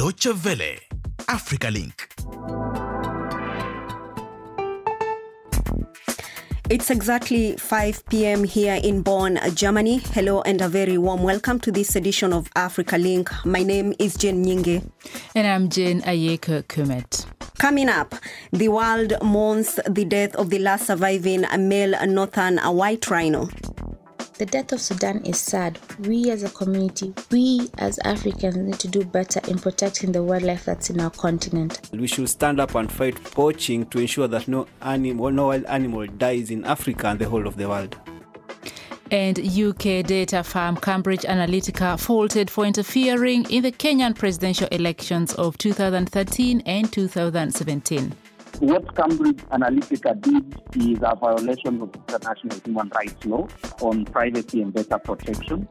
Deutsche Welle, Africa Link. It's exactly 5 p.m. here in Bonn, Germany. Hello and a very warm welcome to this edition of Africa Link. My name is Jane Nyinge. And I'm Jane Ayeka Kumet. Coming up, the world mourns the death of the last surviving male northern white rhino. The death of Sudan is sad. We as a community, we as Africans need to do better in protecting the wildlife that's in our continent. We should stand up and fight poaching to ensure that no wild animal dies in Africa and the whole of the world. And UK data firm Cambridge Analytica faulted for interfering in the Kenyan presidential elections of 2013 and 2017. What Cambridge Analytica did is a violation of international human rights law on privacy and data protection.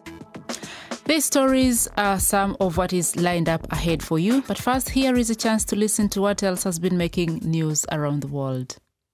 These stories are some of what is lined up ahead for you. But first, here is a chance to listen to what else has been making news around the world.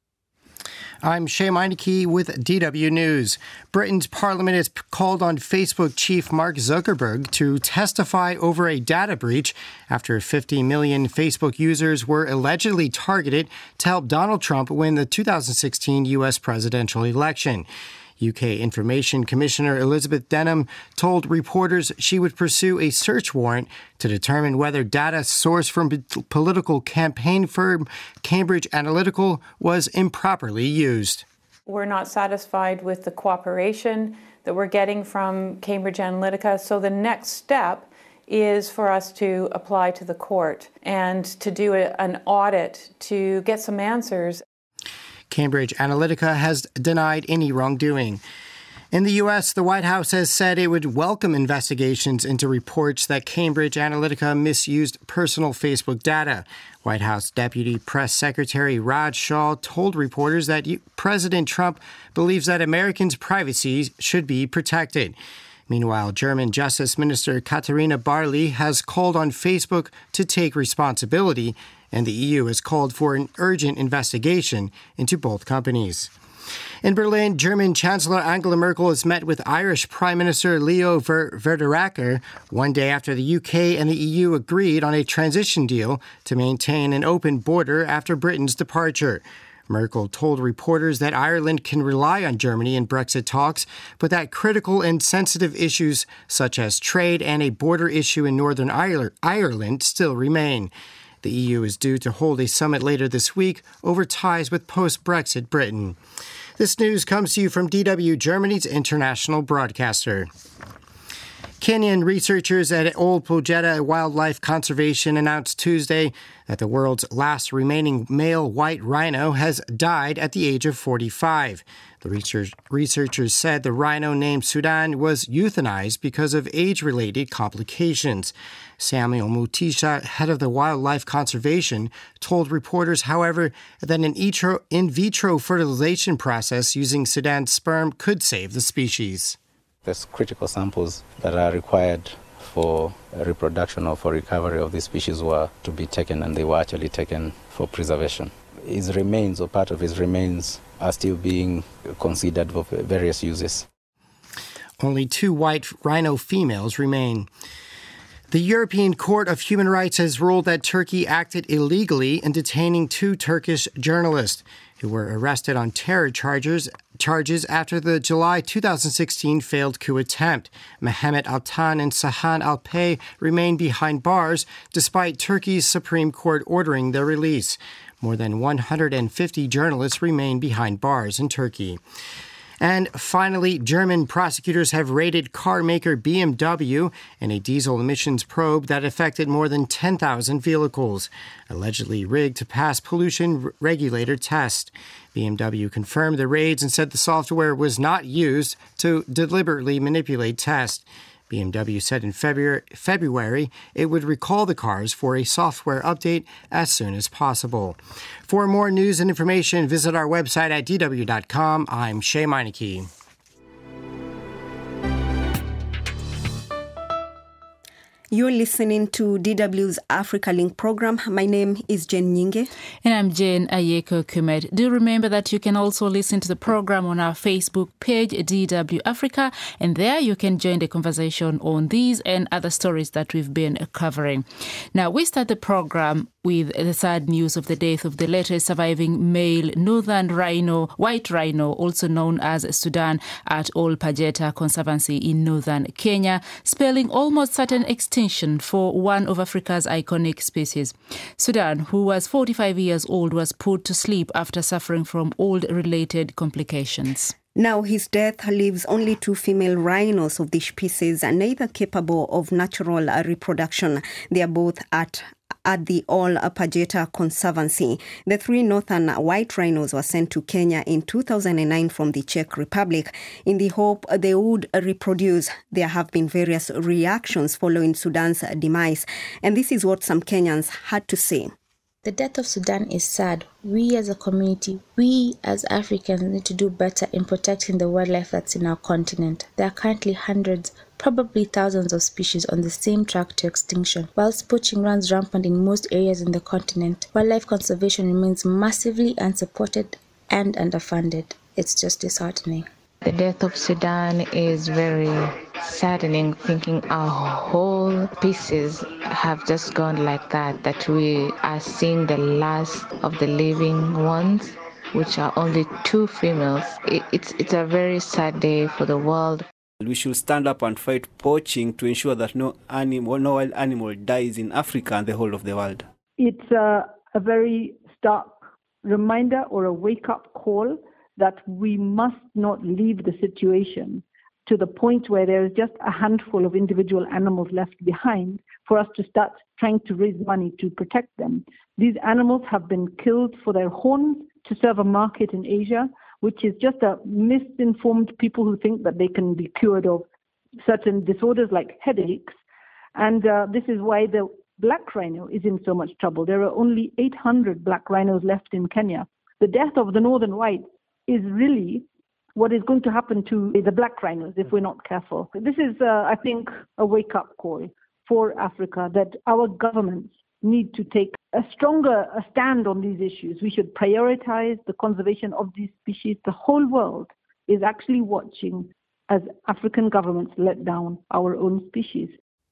I'm Shay Meineke with DW News. Britain's parliament has called on Facebook chief Mark Zuckerberg to testify over a data breach after 50 million Facebook users were allegedly targeted to help Donald Trump win the 2016 U.S. presidential election. UK Information Commissioner Elizabeth Denham told reporters she would pursue a search warrant to determine whether data sourced from political campaign firm Cambridge Analytica was improperly used. We're not satisfied with the cooperation that we're getting from Cambridge Analytica, so the next step is for us to apply to the court and to do an audit to get some answers. Cambridge Analytica has denied any wrongdoing. In the U.S., the White House has said it would welcome investigations into reports that Cambridge Analytica misused personal Facebook data. White House Deputy Press Secretary Raj Shah told reporters that President Trump believes that Americans' privacy should be protected. Meanwhile, German Justice Minister Katharina Barley has called on Facebook to take responsibility, and the EU has called for an urgent investigation into both companies. In Berlin, German Chancellor Angela Merkel has met with Irish Prime Minister Leo Varadkar one day after the UK and the EU agreed on a transition deal to maintain an open border after Britain's departure. Merkel told reporters that Ireland can rely on Germany in Brexit talks, but that critical and sensitive issues such as trade and a border issue in Northern Ireland still remain. The EU is due to hold a summit later this week over ties with post-Brexit Britain. This news comes to you from DW, Germany's international broadcaster. Kenyan researchers at Ol Pejeta Wildlife Conservation announced Tuesday that the world's last remaining male white rhino has died at the age of 45. The researchers said the rhino named Sudan was euthanized because of age-related complications. Samuel Mutisha, head of the Wildlife Conservation, told reporters, however, that an in vitro fertilization process using Sudan's sperm could save the species. There's critical samples that are required for reproduction or for recovery of these species were to be taken, and they were actually taken for preservation. His remains or part of his remains are still being considered for various uses. Only 2 white rhino females remain. The European Court of Human Rights has ruled that Turkey acted illegally in detaining 2 Turkish journalists who were arrested on terror charges after the July 2016 failed coup attempt. Mehmet Altan and Sahan Alpay remain behind bars despite Turkey's Supreme Court ordering their release. More than 150 journalists remain behind bars in Turkey. And finally, German prosecutors have raided car maker BMW in a diesel emissions probe that affected more than 10,000 vehicles, allegedly rigged to pass pollution regulator tests. BMW confirmed the raids and said the software was not used to deliberately manipulate tests. BMW said in February it would recall the cars for a software update as soon as possible. For more news and information, visit our website at dw.com. I'm Shay Meineke. You're listening to DW's Africa Link program. My name is Jen Nyinge. And I'm Jane Ayeko Kumet. Do remember that you can also listen to the program on our Facebook page, DW Africa, and there you can join the conversation on these and other stories that we've been covering. Now, we start the program with the sad news of the death of the latest surviving male northern white rhino, also known as Sudan, at Ol Pejeta Conservancy in northern Kenya, spelling almost certain extinction for one of Africa's iconic species. Sudan, who was 45 years old, was put to sleep after suffering from old-related complications. Now, his death leaves only 2 female rhinos of the species, neither capable of natural reproduction. They are both at the Ol Pejeta Conservancy. The 3 northern white rhinos were sent to Kenya in 2009 from the Czech Republic in the hope they would reproduce. There have been various reactions following Sudan's demise, and this is what some Kenyans had to say. The death of Sudan is sad. We as a community, we as Africans need to do better in protecting the wildlife that's in our continent. There are currently hundreds, probably thousands of species on the same track to extinction. Whilst poaching runs rampant in most areas in the continent, wildlife conservation remains massively unsupported and underfunded. It's just disheartening. The death of Sudan is very saddening, thinking our whole species have just gone like that we are seeing the last of the living ones, which are only 2 females. It's a very sad day for the world. We should stand up and fight poaching to ensure that no wild animal dies in Africa and the whole of the world. It's a very stark reminder or a wake-up call that we must not leave the situation to the point where there is just a handful of individual animals left behind for us to start trying to raise money to protect them. These animals have been killed for their horns to serve a market in Asia, which is just a misinformed people who think that they can be cured of certain disorders like headaches. And this is why the black rhino is in so much trouble. There are only 800 black rhinos left in Kenya. The death of the northern whites is really what is going to happen to the black rhinos if we're not careful. This is, I think, a wake-up call for Africa that our governments need to take a stronger stand on these issues. We should prioritize the conservation of these species. The whole world is actually watching as African governments let down our own species.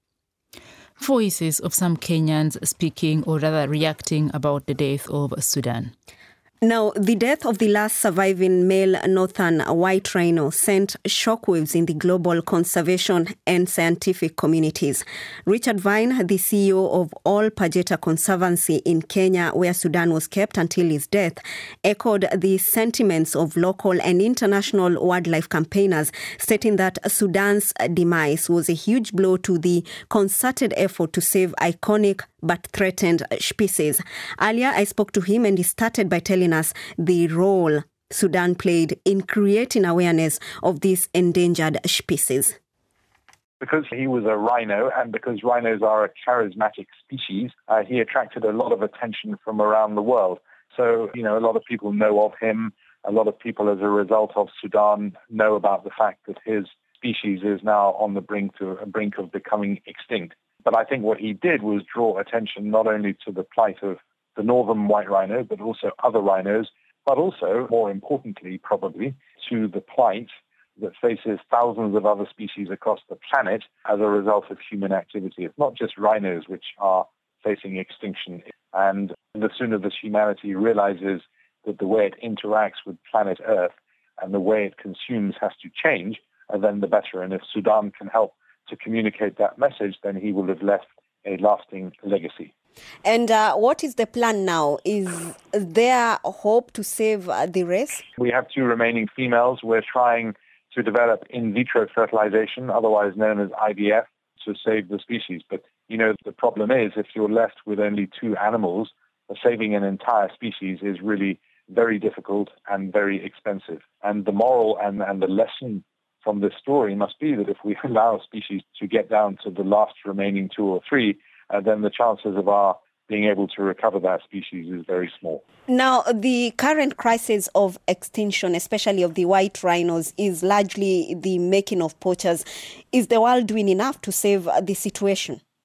Voices of some Kenyans speaking or rather reacting about the death of Sudan. Now, the death of the last surviving male northern white rhino sent shockwaves in the global conservation and scientific communities. Richard Vine, the CEO of Ol Pejeta Conservancy in Kenya, where Sudan was kept until his death, echoed the sentiments of local and international wildlife campaigners, stating that Sudan's demise was a huge blow to the concerted effort to save iconic but threatened species. Earlier, I spoke to him and he started by telling us the role Sudan played in creating awareness of this endangered species. Because he was a rhino and because rhinos are a charismatic species, he attracted a lot of attention from around the world. So, a lot of people know of him. A lot of people, as a result of Sudan, know about the fact that his species is now on the brink of becoming extinct. But I think what he did was draw attention not only to the plight of the northern white rhino, but also other rhinos, but also, more importantly, probably, to the plight that faces thousands of other species across the planet as a result of human activity. It's not just rhinos which are facing extinction. And the sooner that humanity realizes that the way it interacts with planet Earth and the way it consumes has to change, then the better. And if Sudan can help to communicate that message, then he will have left a lasting legacy. And what is the plan now? Is there hope to save the race? We have 2 remaining females. We're trying to develop in vitro fertilization, otherwise known as IVF, to save the species. But, the problem is if you're left with only 2 animals, saving an entire species is really very difficult and very expensive. And the moral and the lesson from this story must be that if we allow species to get down to the last remaining 2 or 3, then the chances of our being able to recover that species is very small. Now, the current crisis of extinction, especially of the white rhinos, is largely the making of poachers. Is the world doing enough to save the situation?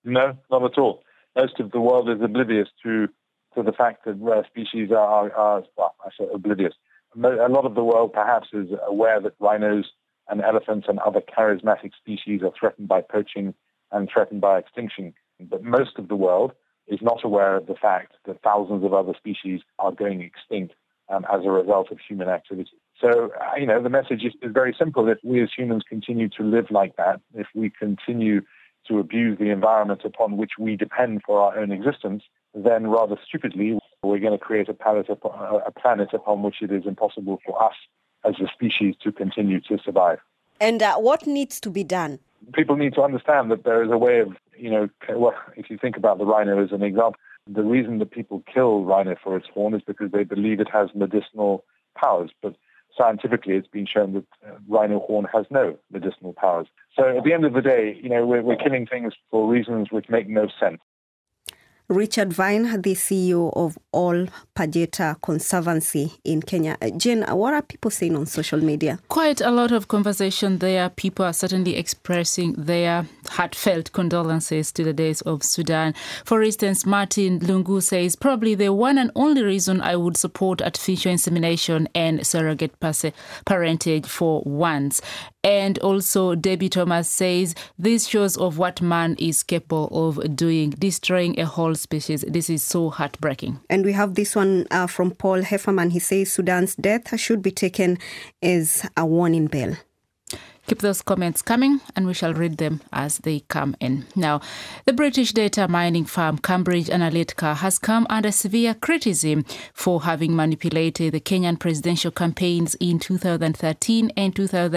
No, not at all. Most of the world is oblivious to the fact that rare species are well, I say oblivious. A lot of the world perhaps is aware that rhinos and elephants and other charismatic species are threatened by poaching and threatened by extinction. But most of the world is not aware of the fact that thousands of other species are going extinct as a result of human activity. So, the message is very simple. If we as humans continue to live like that, if we continue to abuse the environment upon which we depend for our own existence, then rather stupidly, we're going to create a planet upon which it is impossible for us as a species to continue to survive. And what needs to be done? People need to understand that there is a way of, if you think about the rhino as an example, the reason that people kill rhino for its horn is because they believe it has medicinal powers. But scientifically, it's been shown that rhino horn has no medicinal powers. So at the end of the day, we're killing things for reasons which make no sense. Richard Vine, the CEO of All Pajeta Conservancy in Kenya. Jen, what are people saying on social media? Quite a lot of conversation there. People are certainly expressing their heartfelt condolences to the deaths of Sudan. For instance, Martin Lungu says, probably the one and only reason I would support artificial insemination and surrogate parentage for once. And also, Debbie Thomas says, this shows of what man is capable of doing, destroying a whole species. This is so heartbreaking. And we have this one from Paul Hefferman. He says Sudan's death should be taken as a warning bell. Keep those comments coming and we shall read them as they come in. Now, the British data mining firm Cambridge Analytica has come under severe criticism for having manipulated the Kenyan presidential campaigns in 2013 and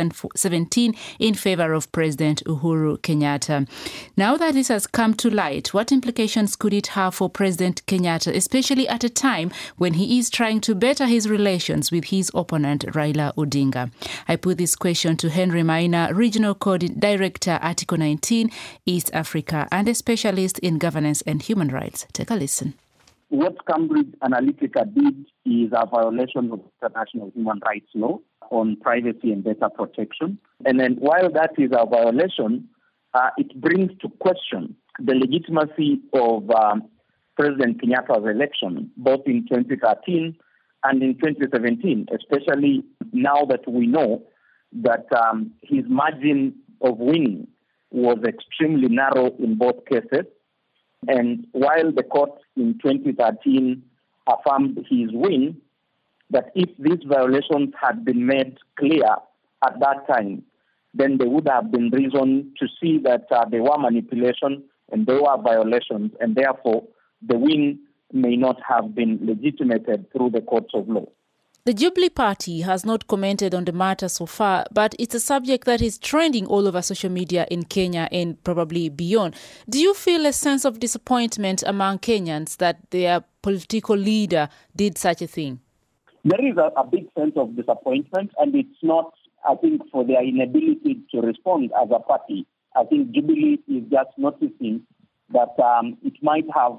2017 in favor of President Uhuru Kenyatta. Now that this has come to light, what implications could it have for President Kenyatta, especially at a time when he is trying to better his relations with his opponent Raila Odinga? I put this question to Henry Maina, Regional Director, Article 19, East Africa, and a specialist in governance and human rights. Take a listen. What Cambridge Analytica did is a violation of international human rights law on privacy and data protection. And then while that is a violation, it brings to question the legitimacy of President Kenyatta's election, both in 2013 and in 2017, especially now that we know that his margin of winning was extremely narrow in both cases. And while the court in 2013 affirmed his win, that if these violations had been made clear at that time, then there would have been reason to see that there were manipulation and there were violations, and therefore the win may not have been legitimated through the courts of law. The Jubilee Party has not commented on the matter so far, but it's a subject that is trending all over social media in Kenya and probably beyond. Do you feel a sense of disappointment among Kenyans that their political leader did such a thing? There is a big sense of disappointment, and it's not, I think, for their inability to respond as a party. I think Jubilee is just noticing that it might have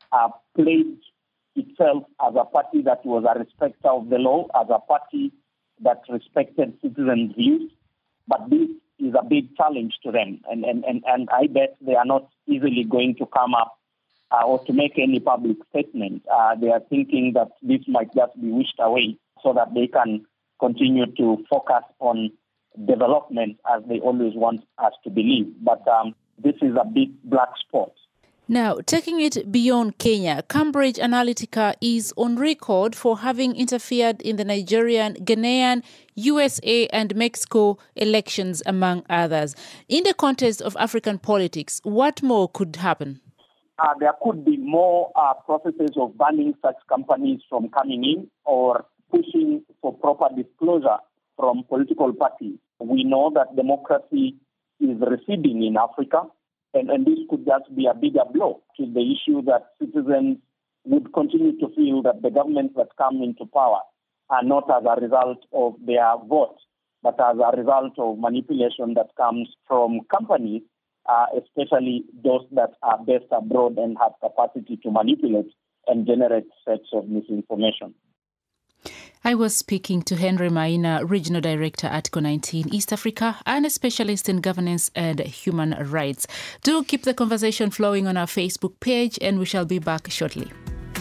played itself as a party that was a respecter of the law, as a party that respected citizens' views. But this is a big challenge to them. And I bet they are not easily going to come up or to make any public statement. They are thinking that this might just be wished away so that they can continue to focus on development as they always want us to believe. But this is a big black spot. Now, taking it beyond Kenya, Cambridge Analytica is on record for having interfered in the Nigerian, Ghanaian, USA and Mexico elections, among others. In the context of African politics, what more could happen? There could be more processes of banning such companies from coming in or pushing for proper disclosure from political parties. We know that democracy is receding in Africa. And this could just be a bigger blow to the issue that citizens would continue to feel that the governments that come into power are not as a result of their vote, but as a result of manipulation that comes from companies, especially those that are based abroad and have capacity to manipulate and generate sets of misinformation. I was speaking to Henry Maina, Regional Director at CO19 East Africa and a specialist in governance and human rights. Do keep the conversation flowing on our Facebook page, and we shall be back shortly.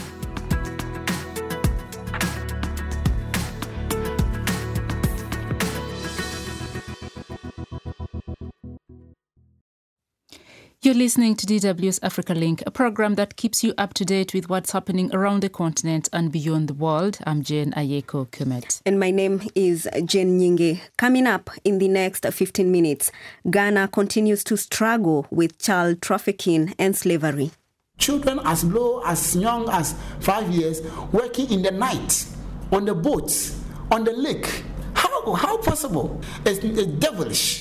You're listening to DW's Africa Link, a program that keeps you up to date with what's happening around the continent and beyond the world. I'm Jane Ayeko Kumet. And my name is Jane Nyingi. Coming up in the next 15 minutes, Ghana continues to struggle with child trafficking and slavery. Children as low as young as 5 years working in the night, on the boats, on the lake. How possible? It's devilish.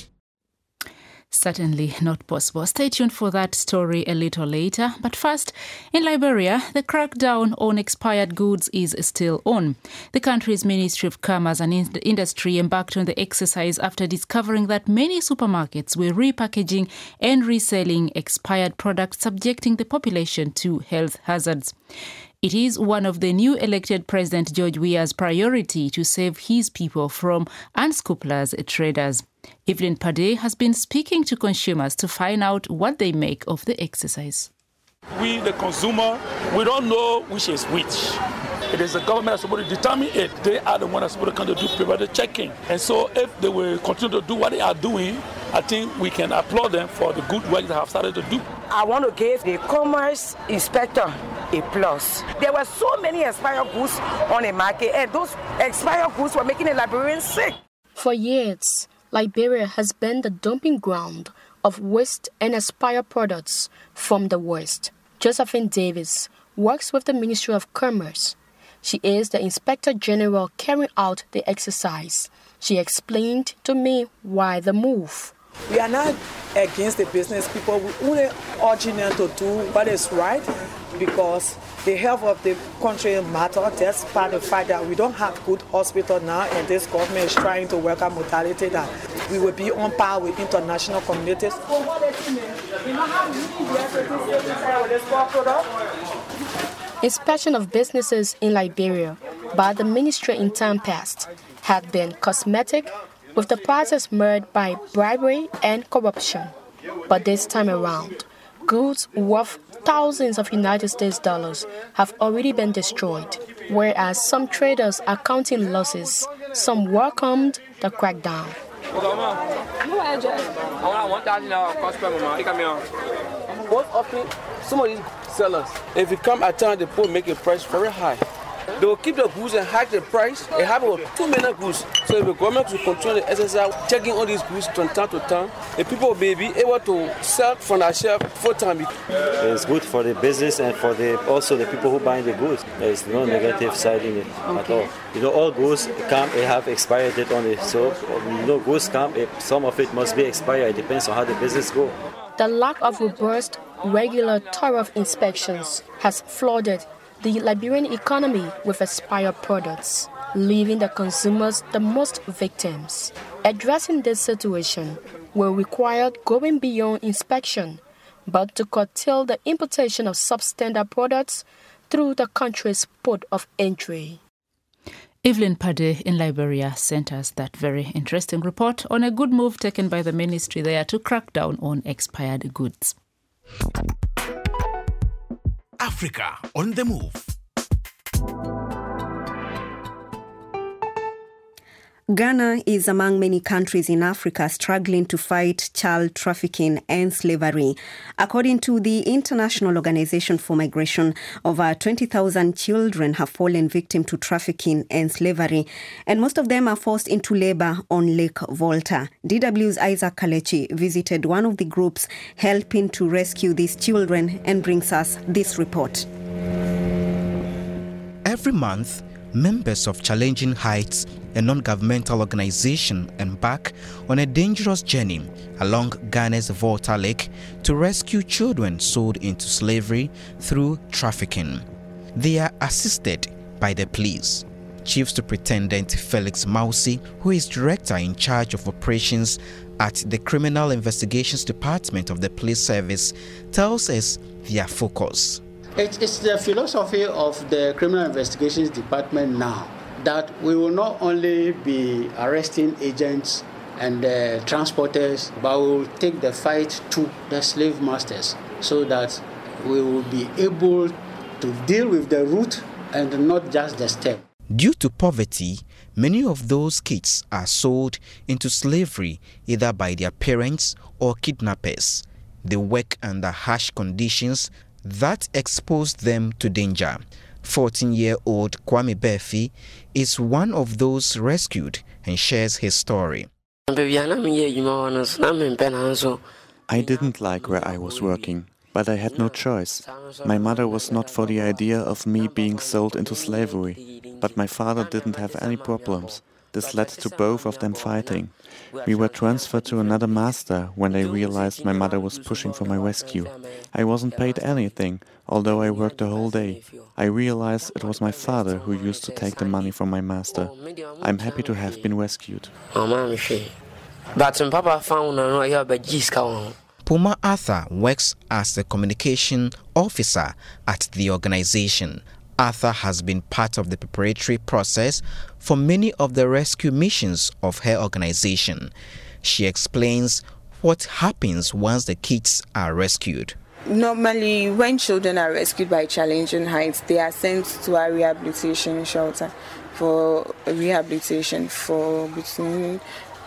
Certainly not possible. Stay tuned for that story a little later. But first, in Liberia, the crackdown on expired goods is still on. The country's Ministry of Commerce and Industry embarked on the exercise after discovering that many supermarkets were repackaging and reselling expired products, subjecting the population to health hazards. It is one of the new elected President George Weah's priority to save his people from unscrupulous traders. Evelyn Pade has been speaking to consumers to find out what they make of the exercise. We, the consumer, we don't know which is which. It is the government that's supposed to determine it. They are the ones that's supposed to come to do periodic checking. And so if they will continue to do what they are doing, I think we can applaud them for the good work they have started to do. I want to give the commerce inspector a plus. There were so many expired goods on the market, and those expired goods were making the Liberians sick. For years, Liberia has been the dumping ground of waste and expired products from the West. Josephine Davis works with the Ministry of Commerce. She is the Inspector General carrying out the exercise. She explained to me why the move. We are not against the business people. We only urging them to do what is right because the health of the country matters. That's part of the fact that we don't have good hospital now, and this government is trying to work out modality that we will be on par with international communities. Inspection of businesses in Liberia by the ministry in time past had been cosmetic, with the process marred by bribery and corruption. But this time around, goods worth thousands of United States dollars have already been destroyed, whereas some traders are counting losses. Some welcomed the crackdown. Most often, some of these sellers, if you come at time, they make a price very high. They will keep the goods and hike the price. It happens with too many goods. So if the government will control the SSI, checking all these goods from time to time, the people will be able to sell from their shelf full time. It's good for the business and for also the people who buy the goods. There's no negative side in it at all. All goods come, they have expired date on it. So goods come, some of it must be expired. It depends on how the business goes. The lack of robust, regular, thorough inspections has flooded the Liberian economy with expired products, leaving the consumers the most victims. Addressing this situation will require going beyond inspection, but to curtail the importation of substandard products through the country's port of entry. Evelyn Pade in Liberia sent us that very interesting report on a good move taken by the ministry there to crack down on expired goods. Africa on the move. Ghana is among many countries in Africa struggling to fight child trafficking and slavery. According to the International Organization for Migration, over 20,000 children have fallen victim to trafficking and slavery, and most of them are forced into labor on Lake Volta. DW's Isaac Kalechi visited one of the groups helping to rescue these children and brings us this report. Every month, members of Challenging Heights, a non-governmental organization, embark on a dangerous journey along Ghana's Volta Lake to rescue children sold into slavery through trafficking. They are assisted by the police. Chief Superintendent Felix Mausi, who is director in charge of operations at the Criminal Investigations Department of the Police Service, tells us their focus. It's the philosophy of the Criminal Investigations Department now that we will not only be arresting agents and transporters, but we will take the fight to the slave masters so that we will be able to deal with the root and not just the stem. Due to poverty, many of those kids are sold into slavery either by their parents or kidnappers. They work under harsh conditions that expose them to danger. 14-year-old Kwame Befi is one of those rescued and shares his story. I didn't like where I was working, but I had no choice. My mother was not for the idea of me being sold into slavery, but my father didn't have any problems. This led to both of them fighting. We were transferred to another master when they realized my mother was pushing for my rescue. I wasn't paid anything, although I worked the whole day. I realized it was my father who used to take the money from my master. I'm happy to have been rescued. Puma Arthur works as a communication officer at the organization. Arthur has been part of the preparatory process for many of the rescue missions of her organization. She explains what happens once the kids are rescued. Normally, when children are rescued by Challenging Heights, they are sent to a rehabilitation shelter for rehabilitation for between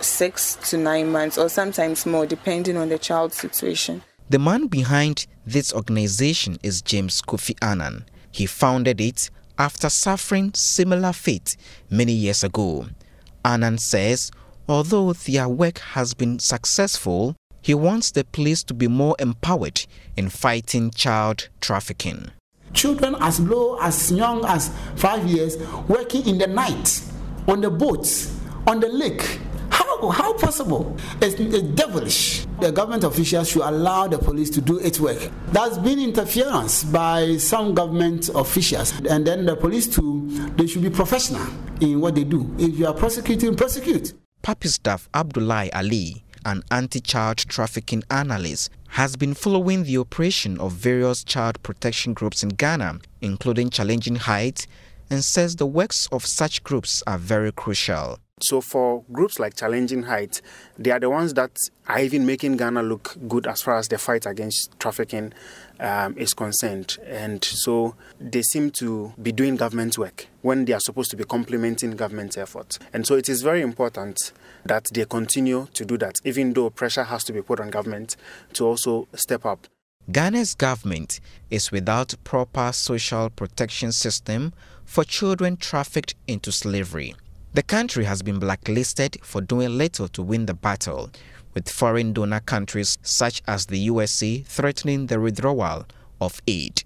6 to 9 months, or sometimes more, depending on the child's situation. The man behind this organization is James Kofi Annan. He founded it after suffering similar fate many years ago. Annan says, although their work has been successful, he wants the police to be more empowered in fighting child trafficking. Children as low as young as 5 years working in the night, on the boats, on the lake. How possible? It's devilish. The government officials should allow the police to do its work. There's been interference by some government officials, and then the police too, they should be professional in what they do. If you are prosecuting, prosecute. Papistaf Abdullahi Ali, an anti-child trafficking analyst, has been following the operation of various child protection groups in Ghana, including Challenging Heights, and says the works of such groups are very crucial. So for groups like Challenging Heights, they are the ones that are even making Ghana look good as far as the fight against trafficking is concerned. And so they seem to be doing government work when they are supposed to be complementing government efforts. And so it is very important that they continue to do that, even though pressure has to be put on government to also step up. Ghana's government is without proper social protection system for children trafficked into slavery. The country has been blacklisted for doing little to win the battle, with foreign donor countries such as the USA threatening the withdrawal of aid.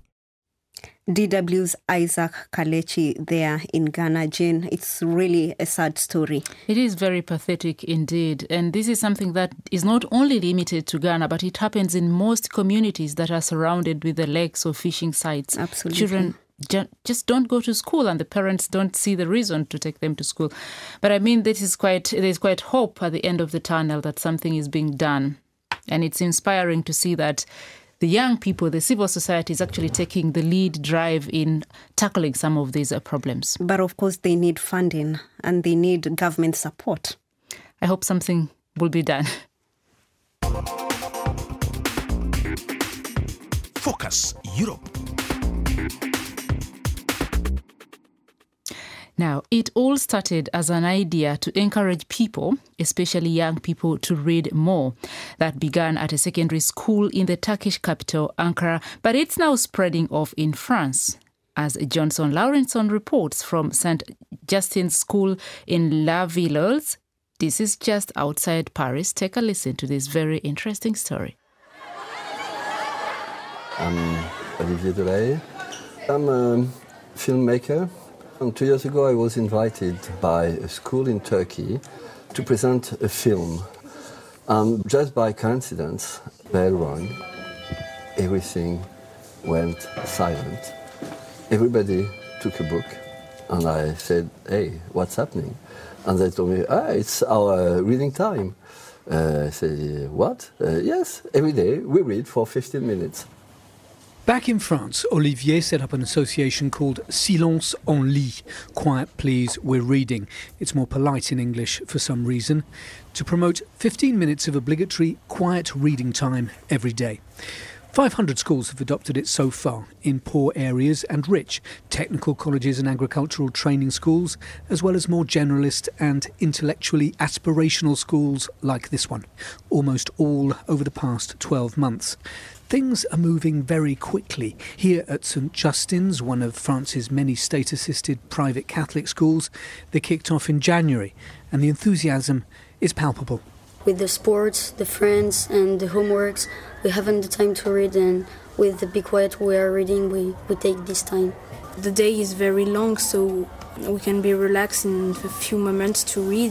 DW's Isaac Kalechi there in Ghana. Jane, it's really a sad story. It is very pathetic indeed. And this is something that is not only limited to Ghana, but it happens in most communities that are surrounded with the lakes or fishing sites. Absolutely. Children just don't go to school, and the parents don't see the reason to take them to school. But I mean, there's quite hope at the end of the tunnel that something is being done. And it's inspiring to see that the young people, the civil society is actually taking the lead drive in tackling some of these problems. But of course, they need funding and they need government support. I hope something will be done. Focus Europe. Now, it all started as an idea to encourage people, especially young people, to read more. That began at a secondary school in the Turkish capital, Ankara, but it's now spreading off in France. As Johnson Laurenson reports from St. Justin's School in La Villeuse, this is just outside Paris. Take a listen to this very interesting story. I'm Olivier Delahaye. I'm a filmmaker. 2 years ago, I was invited by a school in Turkey to present a film. Just by coincidence, bell rang, everything went silent. Everybody took a book, and I said, "Hey, what's happening?" And they told me, "It's our reading time." I said, "What?" Yes, every day we read for 15 minutes. Back in France, Olivier set up an association called Silence on Lit, Quiet Please, We're Reading. It's more polite in English for some reason, to promote 15 minutes of obligatory quiet reading time every day. 500 schools have adopted it so far, in poor areas and rich, technical colleges and agricultural training schools, as well as more generalist and intellectually aspirational schools like this one, almost all over the past 12 months. Things are moving very quickly. Here at St Justin's, one of France's many state-assisted private Catholic schools, they kicked off in January, and the enthusiasm is palpable. With the sports, the friends and the homeworks, we haven't the time to read, and with the Be Quiet we are reading, we take this time. The day is very long, so we can be relaxed in a few moments to read,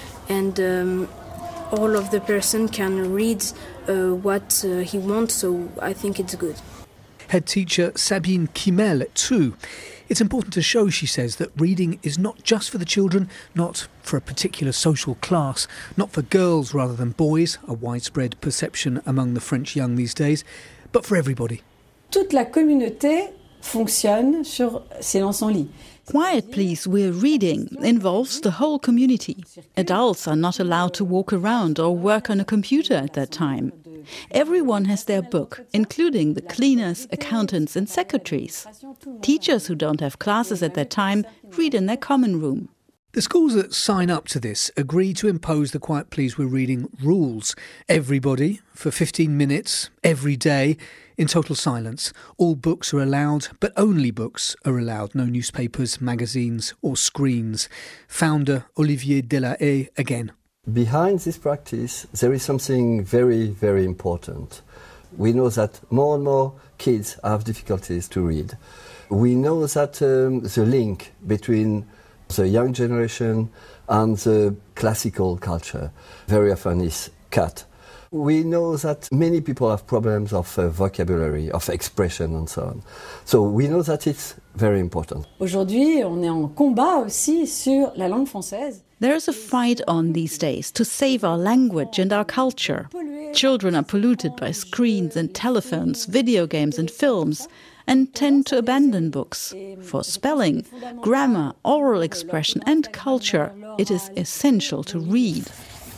and all of the person can read what he wants, so I think it's good. Head teacher Sabine Kimel too. It's important to show, she says, that reading is not just for the children, not for a particular social class, not for girls rather than boys, a widespread perception among the French young these days, but for everybody. Toute la communauté fonctionne sur Silence en Lit. Quiet Please, We're Reading involves the whole community. Adults are not allowed to walk around or work on a computer at that time. Everyone has their book, including the cleaners, accountants and secretaries. Teachers who don't have classes at that time read in their common room. The schools that sign up to this agree to impose the Quiet Please We're Reading rules. Everybody, for 15 minutes, every day, in total silence. All books are allowed, but only books are allowed. No newspapers, magazines or screens. Founder Olivier Delahaye again. Behind this practice, there is something very, very important. We know that more and more kids have difficulties to read. We know that the link between the young generation and the classical culture very often is cut. We know that many people have problems of vocabulary, of expression and so on. So we know that it's very important. Aujourd'hui, on est en combat aussi sur la langue française. There is a fight on these days to save our language and our culture. Children are polluted by screens and telephones, video games and films, and tend to abandon books. For spelling, grammar, oral expression and culture, it is essential to read.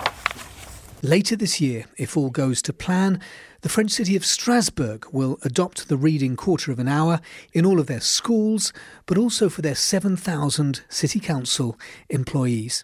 Later this year, if all goes to plan, the French city of Strasbourg will adopt the reading quarter of an hour in all of their schools, but also for their 7,000 city council employees.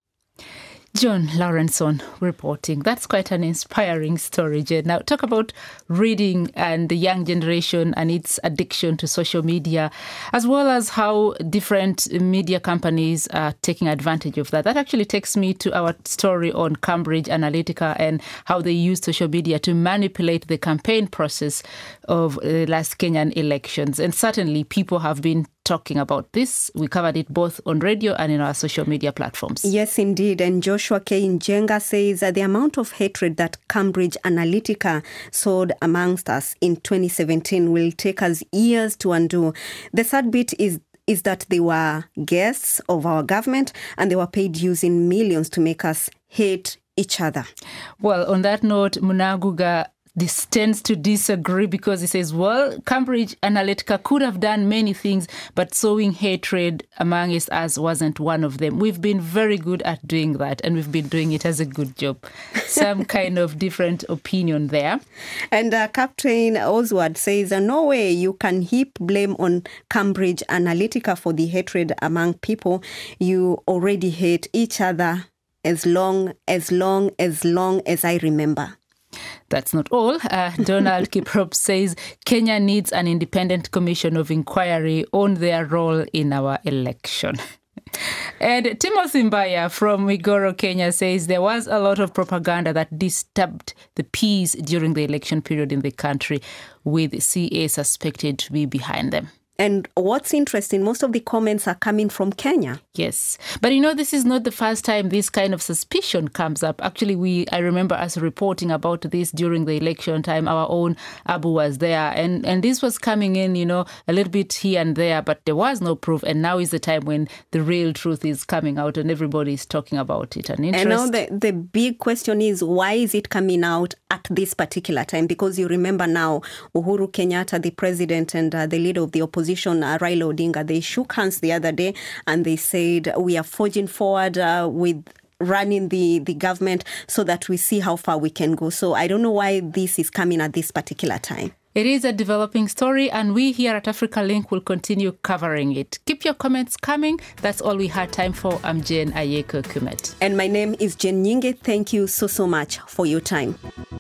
John Lawrenson reporting. That's quite an inspiring story, Jed. Now, talk about reading and the young generation and its addiction to social media, as well as how different media companies are taking advantage of that. That actually takes me to our story on Cambridge Analytica and how they use social media to manipulate the campaign process of the last Kenyan elections. And certainly people have been talking about this. We covered it both on radio and in our social media platforms. Yes, indeed. And Joshua K. Njenga says that the amount of hatred that Cambridge Analytica sowed amongst us in 2017 will take us years to undo. The sad bit is that they were guests of our government and they were paid using millions to make us hate each other. Well, on that note, Munaguga tends to disagree because he says, well, Cambridge Analytica could have done many things, but sowing hatred amongst us wasn't one of them. We've been very good at doing that, and we've been doing it as a good job. Some kind of different opinion there. And Captain Oswald says, no way you can heap blame on Cambridge Analytica for the hatred among people. You already hate each other as long as I remember. That's not all. Donald Kiprop says Kenya needs an independent commission of inquiry on their role in our election. And Timothy Mbaya from Migoro, Kenya says there was a lot of propaganda that disturbed the peace during the election period in the country, with CA suspected to be behind them. And what's interesting, most of the comments are coming from Kenya. Yes. But this is not the first time this kind of suspicion comes up. Actually, I remember us reporting about this during the election time. Our own Abu was there. And this was coming in, a little bit here and there, but there was no proof. And now is the time when the real truth is coming out and everybody is talking about it. And now the big question is, why is it coming out at this particular time? Because you remember now, Uhuru Kenyatta, the president, and the leader of the opposition, Raila Odinga, they shook hands the other day and they said, we are forging forward with running the government so that we see how far we can go. So I don't know why this is coming at this particular time. It is a developing story, and we here at Africa Link will continue covering it. Keep your comments coming. That's all we had time for. I'm Jane Ayeko Kumet. And my name is Jen Nyinge. Thank you so much for your time.